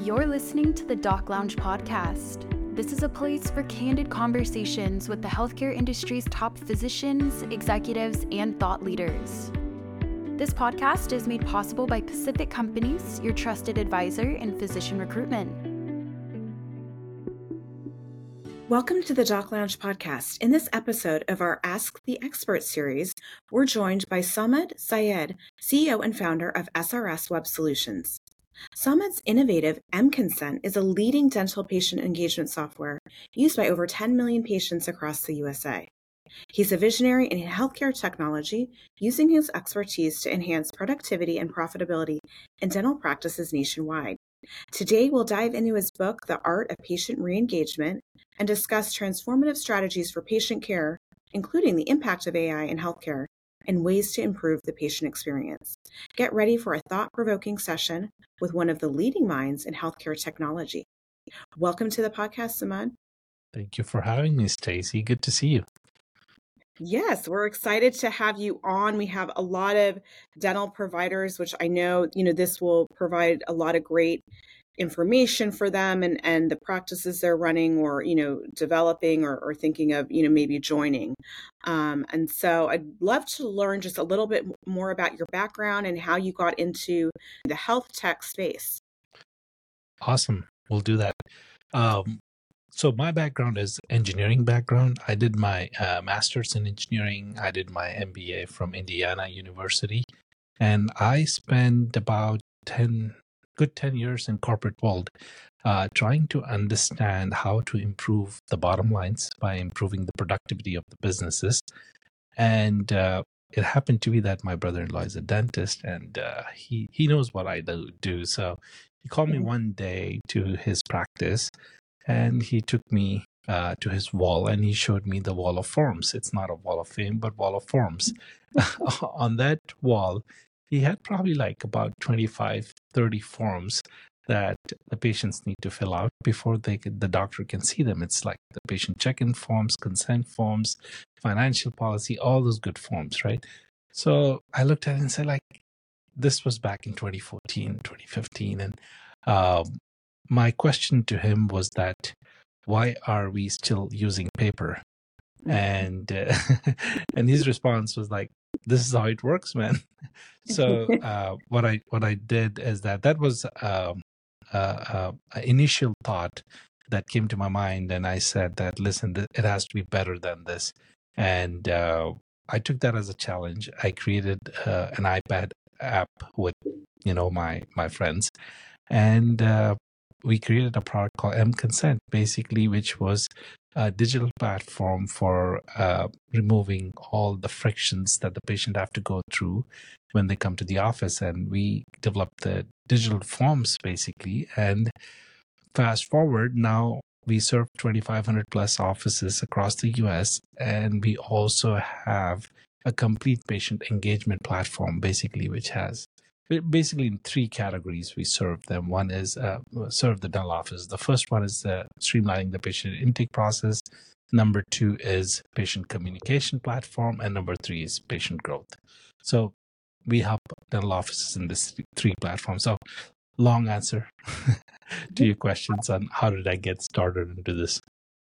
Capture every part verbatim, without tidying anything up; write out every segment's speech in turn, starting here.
You're listening to the Doc Lounge podcast. This is a place for candid conversations with the healthcare industry's top physicians, executives, and thought leaders. This podcast is made possible by Pacific Companies, your trusted advisor in physician recruitment. Welcome to the Doc Lounge podcast. In this episode of our Ask the Expert series, we're joined by Samad Syed, C E O and founder of S R S Web Solutions. Samad's innovative M-Consent is a leading dental patient engagement software used by over ten million patients across the U S A. He's a visionary in healthcare technology, using his expertise to enhance productivity and profitability in dental practices nationwide. Today, we'll dive into his book, The Art of Patient Re-Engagement, and discuss transformative strategies for patient care, including the impact of A I in healthcare and ways to improve the patient experience. Get ready for a thought-provoking session with one of the leading minds in healthcare technology. Welcome to the podcast, Samad. Thank you for having me, Stacy. Good to see you. Yes, we're excited to have you on. We have a lot of dental providers, which I know, you know, this will provide a lot of great information for them and, and the practices they're running or, you know, developing or, or thinking of, you know, maybe joining. Um, and so I'd love to learn just a little bit more about your background and how you got into the health tech space. Awesome. We'll do that. Um, so my background is engineering background. I did my uh, master's in engineering. I did my M B A from Indiana University. And I spent about ten good ten years in corporate world, uh, trying to understand how to improve the bottom lines by improving the productivity of the businesses. And uh, it happened to be that my brother-in-law is a dentist, and uh, he, he knows what I do, do. So he called me one day to his practice, and he took me uh, to his wall, and he showed me the wall of forms. It's not a wall of fame, but wall of forms. On that wall, he had probably like about twenty-five, thirty forms that the patients need to fill out before they could, the doctor can see them. It's like the patient check-in forms, consent forms, financial policy, all those good forms, right? So I looked at it and said, like, this was back in twenty fourteen, twenty fifteen. And um, my question to him was that, why are we still using paper? And uh, and his response was like, this is how it works, man. So uh, what I what I did is that that was um, uh, uh, an initial thought that came to my mind, and I said that, listen, th- it has to be better than this. And uh, I took that as a challenge. I created uh, an iPad app with you know my my friends, and uh, we created a product called M-Consent, basically, which was a digital platform for uh, removing all the frictions that the patient have to go through when they come to the office. And we developed the digital forms, basically. And fast forward, now we serve twenty-five hundred plus offices across the U S, and we also have a complete patient engagement platform, basically, which has basically in three categories we serve them. One is uh, serve the dental office. The first one is uh, streamlining the patient intake process. Number two is patient communication platform. And number three is patient growth. So we help dental offices in this three platforms. So long answer to your questions on how did I get started into this.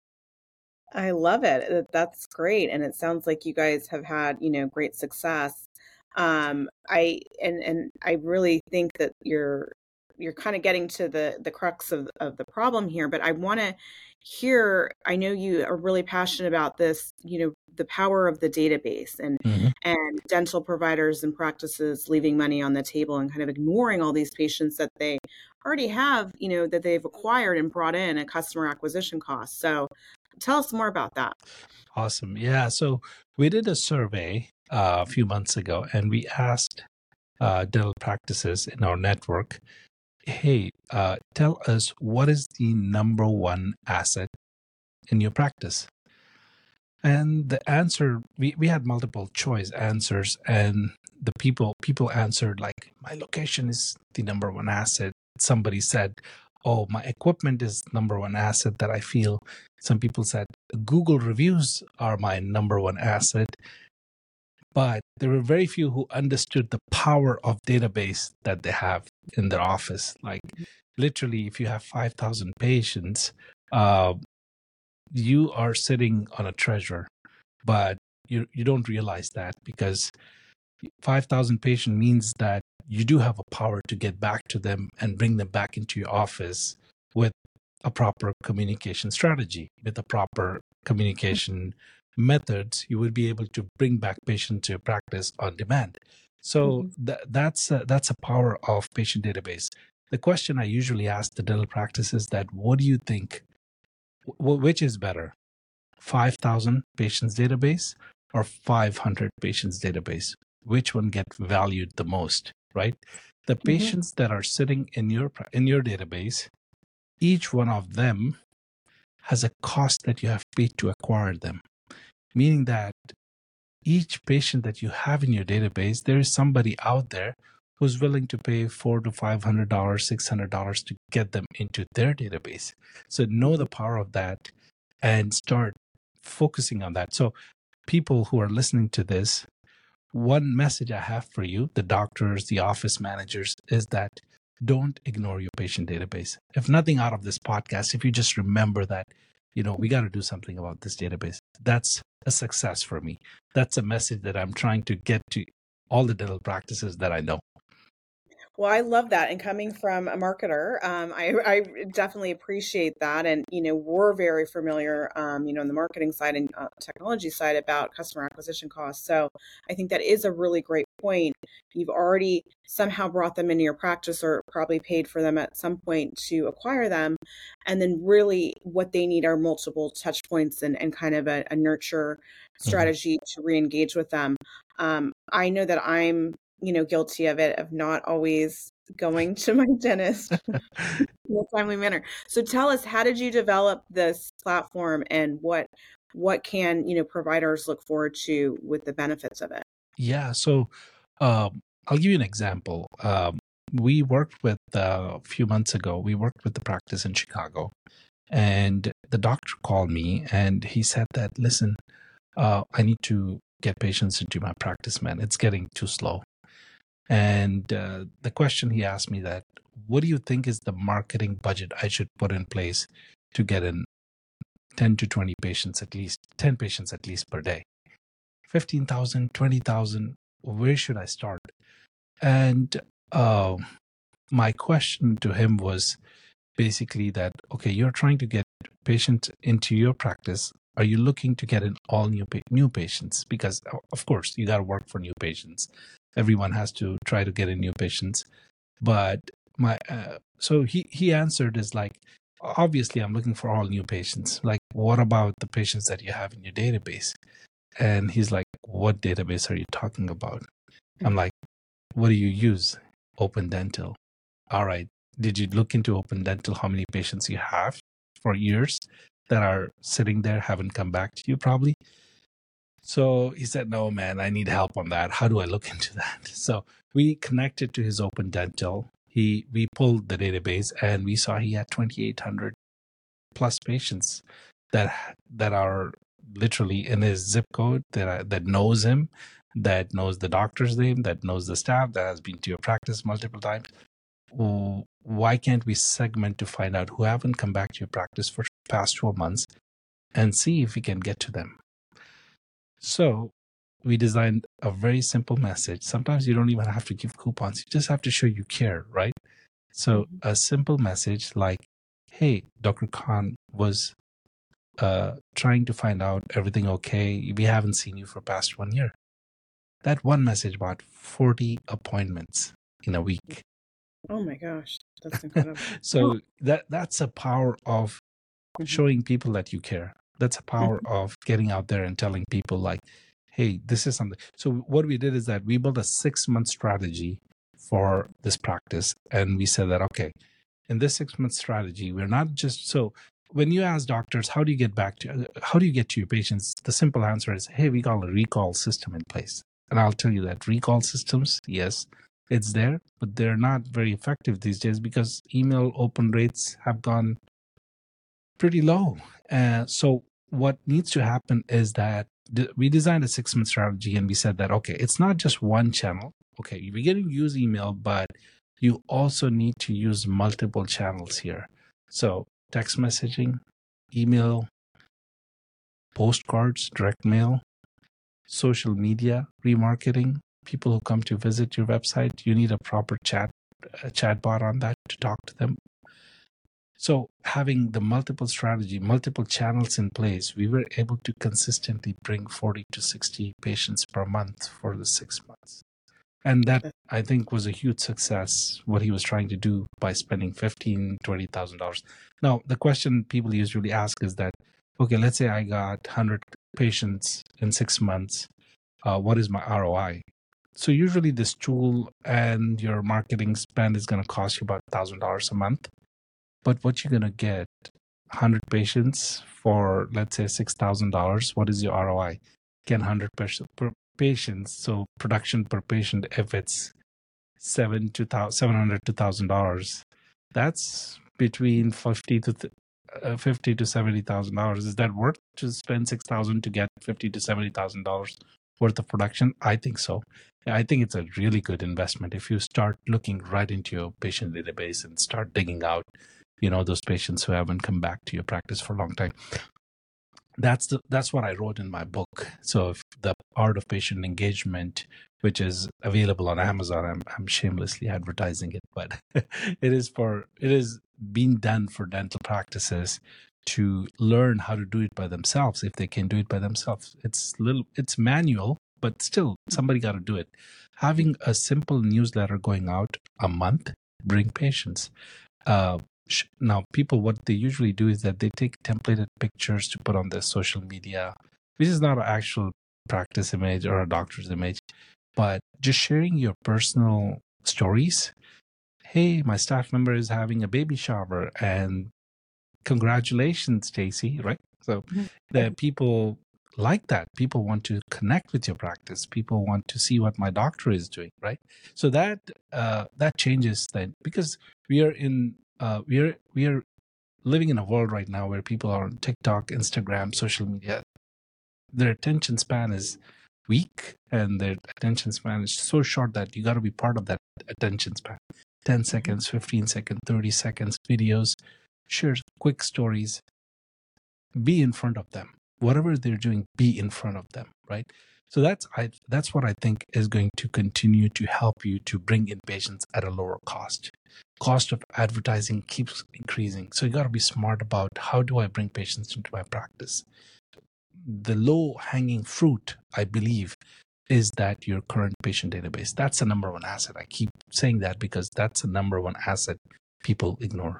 I love it. That's great. And it sounds like you guys have had, you know, great success. Um, I and and I really think that you're you're kind of getting to the the crux of of the problem here. But I want to hear. I know you are really passionate about this. You know, the power of the database and mm-hmm. and dental providers and practices leaving money on the table and kind of ignoring all these patients that they already have. You know, that they've acquired and brought in at customer acquisition costs. So, tell us more about that. Awesome. Yeah. So we did a survey uh, a few months ago, and we asked uh, dental practices in our network, hey, uh, tell us what is the number one asset in your practice? And the answer, we, we had multiple choice answers, and the people people answered like, my location is the number one asset. Somebody said, oh, my equipment is number one asset that I feel. Some people said Google reviews are my number one asset. But there were very few who understood the power of database that they have in their office. Like literally, if you have five thousand patients, uh, you are sitting on a treasure, but you you don't realize that, because five thousand patient means that you do have a power to get back to them and bring them back into your office with a proper communication strategy, with a proper communication methods. You would be able to bring back patients to your practice on demand. So Mm-hmm. th- that's a, that's a power of patient database. The question I usually ask the dental practice is that, what do you think, w- which is better, five thousand patients database or five hundred patients database? Which one get valued the most, right? The Mm-hmm. patients that are sitting in your in your database, each one of them has a cost that you have paid to acquire them, meaning that each patient that you have in your database, there is somebody out there who's willing to pay four to five hundred dollars, six hundred dollars to get them into their database. So know the power of that and start focusing on that. So people who are listening to this, one message I have for you, the doctors, the office managers, is that don't ignore your patient database. If nothing out of this podcast, if you just remember that, you know, we got to do something about this database, that's a success for me. That's a message that I'm trying to get to all the dental practices that I know. Well, I love that. And coming from a marketer, um, I, I definitely appreciate that. And, you know, we're very familiar, um, you know, on the marketing side and uh, technology side about customer acquisition costs. So I think that is a really great point. You've already somehow brought them into your practice, or probably paid for them at some point to acquire them. And then really what they need are multiple touch points and, and kind of a, a nurture strategy mm-hmm. to re-engage with them. Um, I know that I'm you know, guilty of it, of not always going to my dentist in a timely manner. So tell us, how did you develop this platform, and what what can, you know, providers look forward to with the benefits of it? Yeah. So um, I'll give you an example. Um, we worked with, uh, a few months ago, we worked with the practice in Chicago, and the doctor called me and he said that, listen, uh, I need to get patients into my practice, man. It's getting too slow. And uh, the question he asked me that, what do you think is the marketing budget I should put in place to get in ten to twenty patients, at least ten patients at least per day? fifteen thousand, twenty thousand, where should I start? And uh, my question to him was basically that, okay, you're trying to get patients into your practice. Are you looking to get in all new pa- new patients? Because, of course, you got to work for new patients. Everyone has to try to get in new patients. But my uh, so he, he answered is like, obviously, I'm looking for all new patients. Like, what about the patients that you have in your database? And he's like, what database are you talking about? I'm like, what do you use? Open Dental. All right. Did you look into Open Dental, how many patients you have for years that are sitting there, haven't come back to you probably? So he said, no, man, I need help on that. How do I look into that? So we connected to his Open Dental. He, we pulled the database and we saw he had twenty-eight hundred plus patients that that are literally in his zip code, that that knows him, that knows the doctor's name, that knows the staff, that has been to your practice multiple times. Why can't we segment to find out who haven't come back to your practice for past twelve months and see if we can get to them? So we designed a very simple message. Sometimes you don't even have to give coupons. You just have to show you care, right? So mm-hmm. a simple message like, hey, Doctor Khan was uh, trying to find out everything okay. We haven't seen you for past one year. That one message bought forty appointments in a week. Oh my gosh, that's incredible. So oh. that that's a power of mm-hmm. showing people that you care. That's a power mm-hmm. of getting out there and telling people like, hey, this is something. So what we did is that we built a six-month strategy for this practice. And we said that, okay, in this six-month strategy, we're not just, so when you ask doctors, how do you get back to, how do you get to your patients? The simple answer is, hey, we got a recall system in place. And I'll tell you that recall systems, yes, it's there, but they're not very effective these days because email open rates have gone pretty low. Uh, so what needs to happen is that th- we designed a six-month strategy and we said that, okay, it's not just one channel. Okay, we're going to use email, but You also need to use multiple channels here. So text messaging, email, postcards, direct mail, social media, remarketing, people who come to visit your website. You need a proper chat, a chatbot on that to talk to them. So having the multiple strategy, multiple channels in place, we were able to consistently bring forty to sixty patients per month for the six months. And that, I think, was a huge success, what he was trying to do by spending fifteen thousand dollars, twenty thousand dollars. Now, the question people usually ask is that, okay, let's say I got one hundred patients in six months. Uh, what is my R O I? So usually this tool and your marketing spend is going to cost you about one thousand dollars a month. But what you're going to get, one hundred patients for, let's say, six thousand dollars. What is your R O I? Get one hundred per patients. So production per patient, if it's seven to seven hundred to one thousand dollars, that's between fifty to uh, fifty to seventy thousand dollars. Is that worth to spend six thousand to get fifty to seventy thousand dollars worth of production? I think so. I think it's a really good investment if you start looking right into your patient database and start digging out, you know, those patients who haven't come back to your practice for a long time. That's the, that's what I wrote in my book. So if the art of patient engagement, which is available on Amazon, I'm, I'm shamelessly advertising it, but it is for it is being done for dental practices to learn how to do it by themselves. If they can do it by themselves, it's little it's manual, but still somebody got to do it. Having a simple newsletter going out a month bring patients. Uh, Now, people, what they usually do is that they take templated pictures to put on their social media, which is not an actual practice image or a doctor's image, but just sharing your personal stories. Hey, my staff member is having a baby shower, and congratulations, Stacy, right? So mm-hmm. the people like that. People want to connect with your practice. People want to see what my doctor is doing, right? So that uh, that changes then, because we are in Uh, we are we are living in a world right now where people are on TikTok, Instagram, social media. Their attention span is weak, and their attention span is so short that you got to be part of that attention span. ten seconds, fifteen seconds, thirty seconds videos. Share quick stories. Be in front of them. Whatever they're doing, be in front of them, right? So that's I that's what I think is going to continue to help you to bring in patients at a lower cost. Cost of advertising keeps increasing. So you got to be smart about, how do I bring patients into my practice? The low-hanging fruit, I believe, is that your current patient database. That's the number one asset. I keep saying that because that's the number one asset people ignore.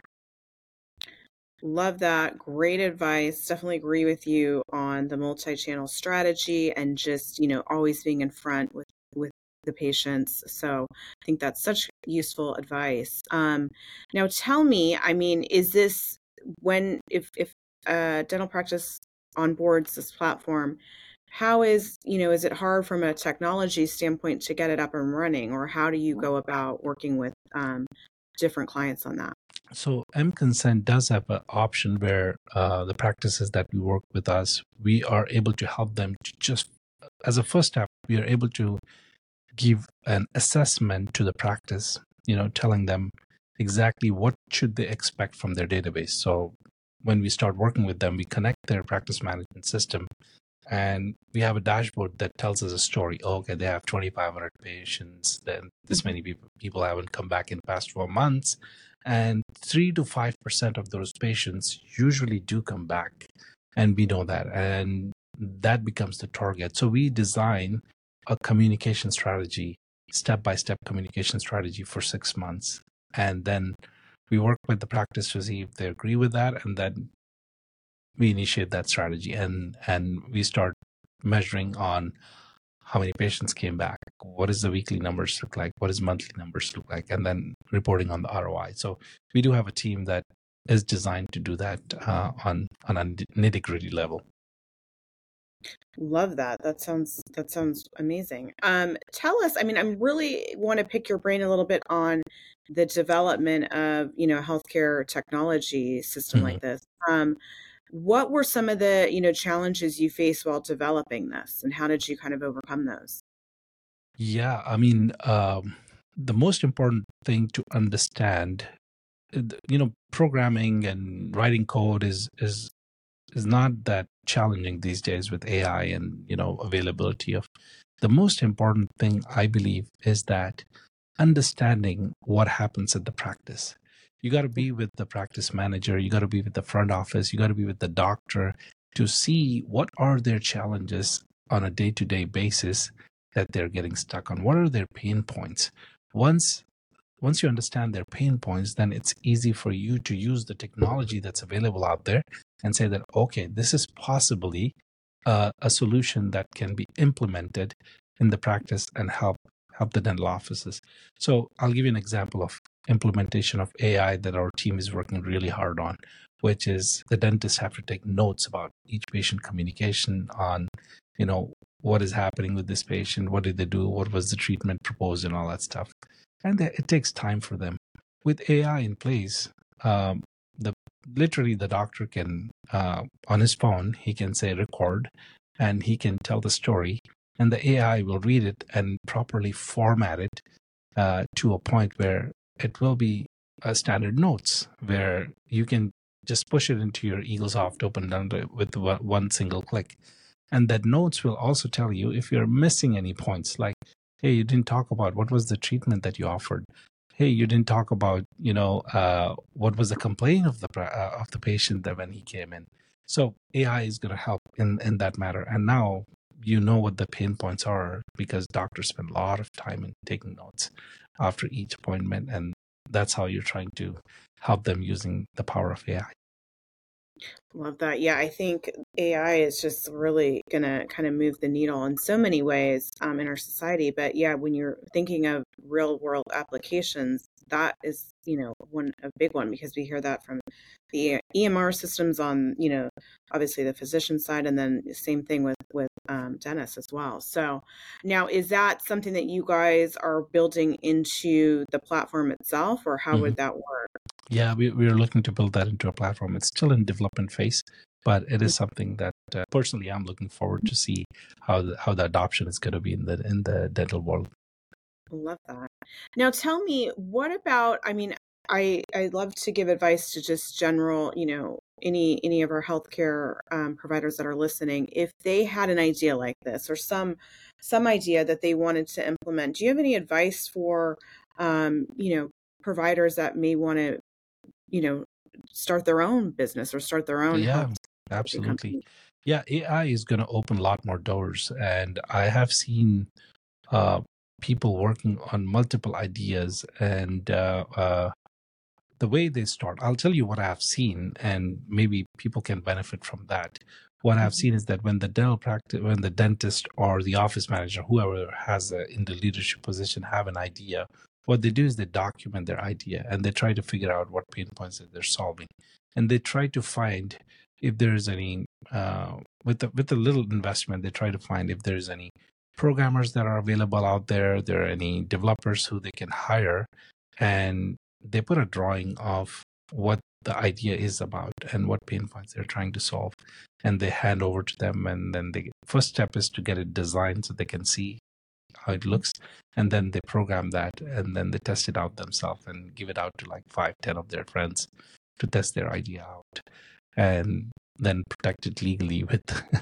Love that. Great advice. Definitely agree with you on the multi-channel strategy and just, you know, always being in front with, with the patients. So I think that's such useful advice. Um, now tell me, I mean, is this when, if, if a dental practice onboards this platform, how is, you know, is it hard from a technology standpoint to get it up and running, or how do you go about working with um, different clients on that? So M-Consent does have an option where uh, the practices that we work with us, we are able to help them to just, as a first step, we are able to give an assessment to the practice, you know, telling them exactly what should they expect from their database. So when we start working with them, we connect their practice management system, and we have a dashboard that tells us a story. Oh, okay, they have twenty-five hundred patients, then this many people, people haven't come back in the past four months. And three to five percent of those patients usually do come back. And we know that. And that becomes the target. So we design a communication strategy, step-by-step communication strategy for six months. And then we work with the practice to see if they agree with that. And then we initiate that strategy. And, and we start measuring on how many patients came back, what does the weekly numbers look like, what does monthly numbers look like, and then reporting on the R O I. So we do have a team that is designed to do that uh, on, on a nitty-gritty level. Love that. That sounds that sounds amazing. Um, tell us, I mean, I really want to pick your brain a little bit on the development of, you know, healthcare technology system mm-hmm. like this. Um, What were some of the, you know, challenges you faced while developing this, and how did you kind of overcome those? Yeah, I mean, um, the most important thing to understand. You know, programming and writing code is is is not that challenging these days with A I and, you know, availability of. The most important thing, I believe, is that understanding what happens at the practice. You got to be with the practice manager, you got to be with the front office, you got to be with the doctor to see what are their challenges on a day-to-day basis that they're getting stuck on. What are their pain points? Once once you understand their pain points, then it's easy for you to use the technology that's available out there and say that, okay, this is possibly uh, a solution that can be implemented in the practice and help help the dental offices. So I'll give you an example of implementation of A I that our team is working really hard on, which is the dentists have to take notes about each patient communication on, you know, what is happening with this patient, what did they do, what was the treatment proposed, and all that stuff. And it takes time for them. With A I in place, um, the literally the doctor can, uh, on his phone, he can say record, and he can tell the story, and the A I will read it and properly format it uh, to a point where it will be uh, standard notes, where you can just push it into your Eaglesoft open with one single click. And that notes will also tell you if you're missing any points, like, hey, you didn't talk about what was the treatment that you offered. Hey, you didn't talk about, you know, uh, what was the complaint of the uh, of the patient that when he came in. So A I is going to help in, in that matter. And now you know what the pain points are because doctors spend a lot of time in taking notes after each appointment. And that's how you're trying to help them using the power of A I. Love that. Yeah, I think A I is just really going to kind of move the needle in so many ways um, in our society. But yeah, when you're thinking of real world applications, that is, you know, one a big one, because we hear that from the E M R systems on, you know, obviously the physician side, and then the same thing with with um, dentists as well. So now, is that something that you guys are building into the platform itself, or how mm-hmm. would that work? Yeah, we, we're looking to build that into a platform. It's still in development phase, but it is something that uh, personally I'm looking forward to see how the, how the adoption is going to be in the in the dental world. Love that. Now, tell me, what about? I mean, I I love to give advice to just general, you know, any any of our healthcare um, providers that are listening. If they had an idea like this, or some some idea that they wanted to implement, do you have any advice for, um, you know, providers that may want to, you know, start their own business or start their own yeah, health absolutely. company? Yeah, A I is going to open a lot more doors, and I have seen uh, people working on multiple ideas, and uh, uh, the way they start. I'll tell you what I've seen, and maybe people can benefit from that. What I've seen is that when the dental practice, when the dentist or the office manager, whoever has a, in the leadership position, have an idea, what they do is they document their idea and they try to figure out what pain points that they're solving, and they try to find if there's any uh, with the, with a little investment. They try to find if there's any programmers that are available out there. There are any developers who they can hire, and they put a drawing of what the idea is about and what pain points they're trying to solve, and they hand over to them. And then the first step is to get it designed so they can see how it looks, and then they program that, and then they test it out themselves and give it out to like five, ten of their friends to test their idea out, and then protect it legally with,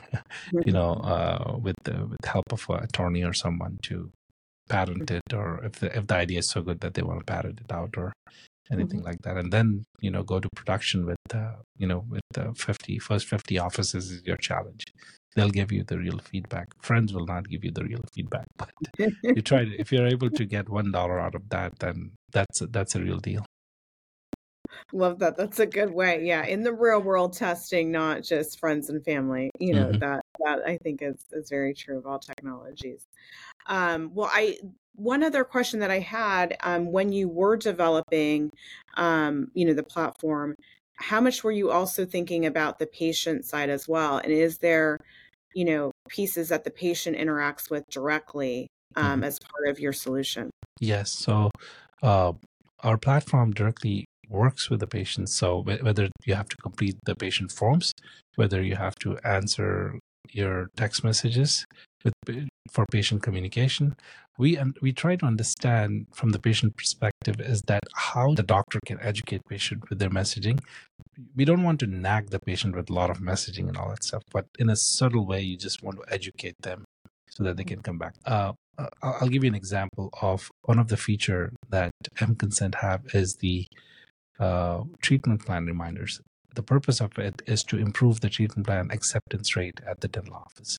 you know, uh, with the with help of an attorney or someone to patent it, or if the if the idea is so good that they want to patent it out or anything mm-hmm. like that, and then, you know, go to production with uh, you know, with the fifty first fifty offices is your challenge. They'll give you the real feedback. Friends will not give you the real feedback, but you try to, if you're able to get one dollar out of that, then that's a, that's a real deal. Love that. That's a good way. Yeah, in the real world testing, not just friends and family. You know, mm-hmm. that that I think is is very true of all technologies. Um, well, I one other question that I had, um, when you were developing, um, you know, the platform, how much were you also thinking about the patient side as well? And is there, you know, pieces that the patient interacts with directly um, mm-hmm. as part of your solution? Yes. So uh, our platform directly works with the patient. So whether you have to complete the patient forms, whether you have to answer your text messages with for patient communication. We and we try to understand from the patient perspective is that how the doctor can educate patient with their messaging. We don't want to nag the patient with a lot of messaging and all that stuff, but in a subtle way, you just want to educate them so that they can come back. Uh, I'll give you an example of one of the feature that M-Consent have is the uh, treatment plan reminders. The purpose of it is to improve the treatment plan acceptance rate at the dental office.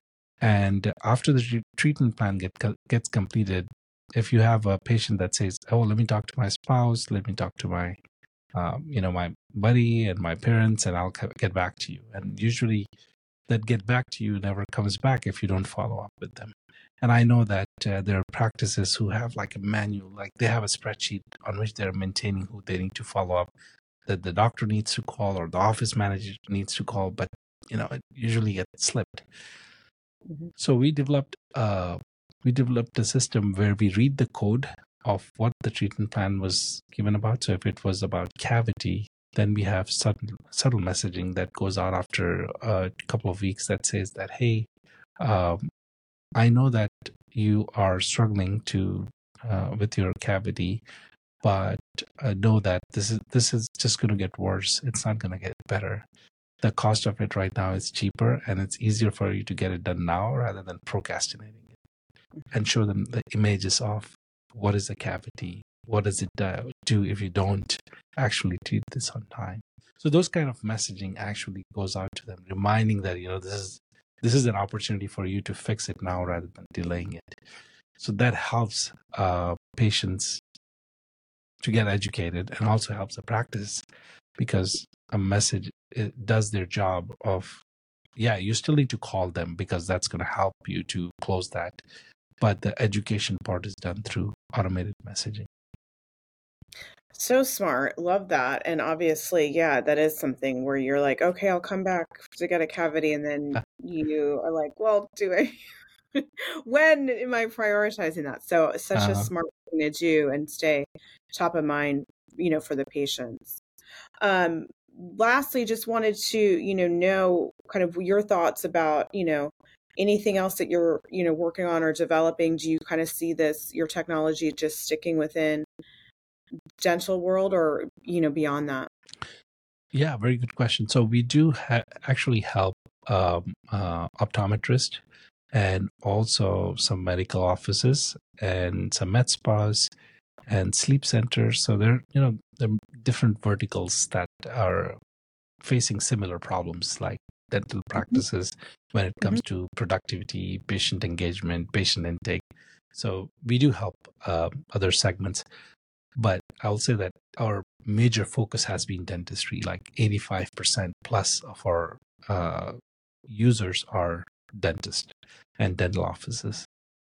And after the treatment plan get, gets completed, if you have a patient that says, oh, let me talk to my spouse, let me talk to my, um, you know, my buddy and my parents, and I'll get back to you. And usually that get back to you never comes back if you don't follow up with them. And I know that uh, there are practices who have like a manual, like they have a spreadsheet on which they're maintaining who they need to follow up, that the doctor needs to call or the office manager needs to call, but you know, it usually gets slipped. Mm-hmm. So we developed uh, we developed a system where we read the code of what the treatment plan was given about. So if it was about cavity, then we have subtle, subtle messaging that goes out after a couple of weeks that says that, hey, um, I know that you are struggling to uh, with your cavity, but uh, know that this is this is just going to get worse. It's not going to get better. The cost of it right now is cheaper, and it's easier for you to get it done now rather than procrastinating it. And show them the images of what is a cavity, what does it do if you don't actually treat this on time. So those kind of messaging actually goes out to them, reminding that, you know, this is this is an opportunity for you to fix it now rather than delaying it. So that helps uh, patients to get educated and also helps the practice, because a message it does their job of, yeah, you still need to call them because that's going to help you to close that. But the education part is done through automated messaging. So smart. Love that. And obviously, yeah, that is something where you're like, okay, I'll come back to get a cavity. And then you are like, well, do I, when am I prioritizing that? So such uh-huh. a smart thing to do and stay top of mind, you know, for the patients. Um, lastly, just wanted to, you know, know kind of your thoughts about, you know, anything else that you're, you know, working on or developing. Do you kind of see this, your technology just sticking within dental world or, you know, beyond that? Yeah, very good question. So we do ha- actually help um, uh, optometrists and also some medical offices and some med spas and sleep centers. So there, you know, there are different verticals that are facing similar problems like dental practices mm-hmm. when it comes mm-hmm. to productivity, patient engagement, patient intake. So we do help uh, other segments. But I'll say that our major focus has been dentistry. Like eighty-five percent plus of our uh, users are dentists and dental offices.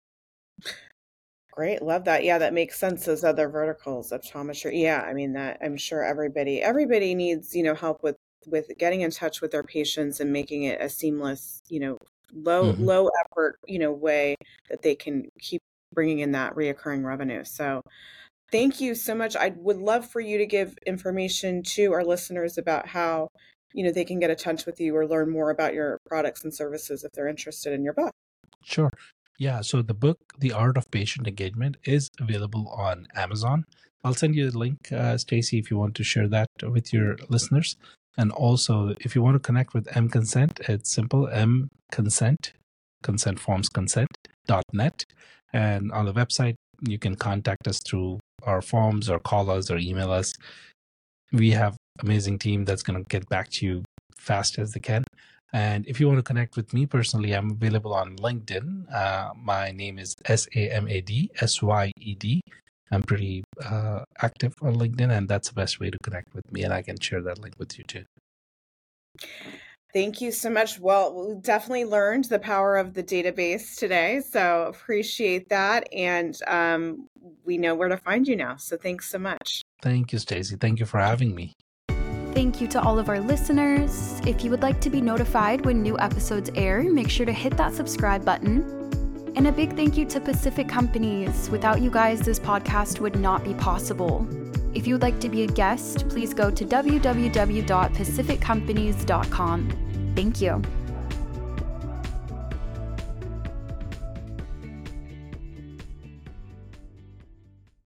Great. Love that. Yeah, that makes sense. Those other verticals, optometry. Yeah, I mean, that I'm sure everybody, everybody needs, you know, help with, with getting in touch with their patients and making it a seamless, you know, low, mm-hmm. low effort, you know, way that they can keep bringing in that reoccurring revenue. So thank you so much. I would love for you to give information to our listeners about how, you know, they can get in touch with you or learn more about your products and services if they're interested in your book. Sure. Yeah. So the book, The Art of Patient Engagement, is available on Amazon. I'll send you the link, uh, Stacy, if you want to share that with your listeners. And also, if you want to connect with M-Consent, it's simple, M-Consent, consent forms consent dot net. And on the website, you can contact us through our forms or call us or email us. We have an amazing team that's going to get back to you fast as they can. And if you want to connect with me personally, I'm available on LinkedIn. Uh, my name is S A M A D S Y E D. I'm pretty uh, active on LinkedIn, and that's the best way to connect with me. And I can share that link with you too. Thank you so much. Well, we definitely learned the power of the database today, so appreciate that. And um, we know where to find you now. So thanks so much. Thank you, Stacy. Thank you for having me. Thank you to all of our listeners. If you would like to be notified when new episodes air, make sure to hit that subscribe button. And a big thank you to Pacific Companies. Without you guys, this podcast would not be possible. If you would like to be a guest, please go to w w w dot pacific companies dot com. Thank you.